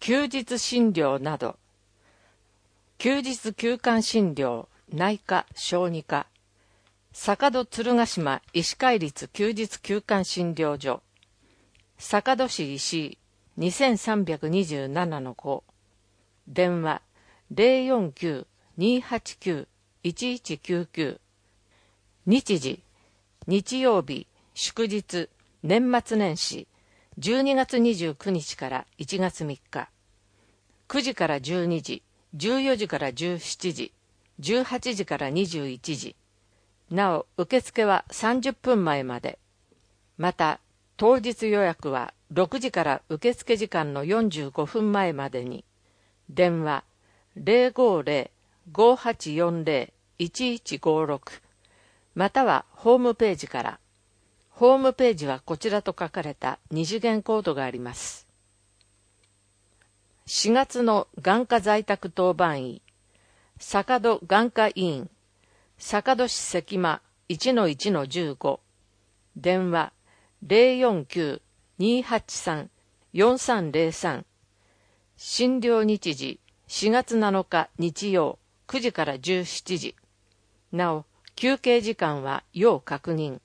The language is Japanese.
休日診療など、休日休館診療、内科、小児科、坂戸鶴ヶ島医師会立休日休館診療所、坂戸市石井 2327-5、電話 049-289-1199、日時、日曜日、祝日、年末年始、12月29日から1月3日、9時から12時、14時から17時、18時から21時。なお、受付は30分前まで。また、当日予約は6時から受付時間の45分前までに。電話 050-5840-1156 またはホームページから。ホームページはこちらと書かれた二次元コードがあります。4月の眼科在宅当番医、坂戸眼科医院、坂戸市関間 1-1-15、電話 049-283-4303、診療日時4月7日日曜9時から17時。なお、休憩時間は要確認。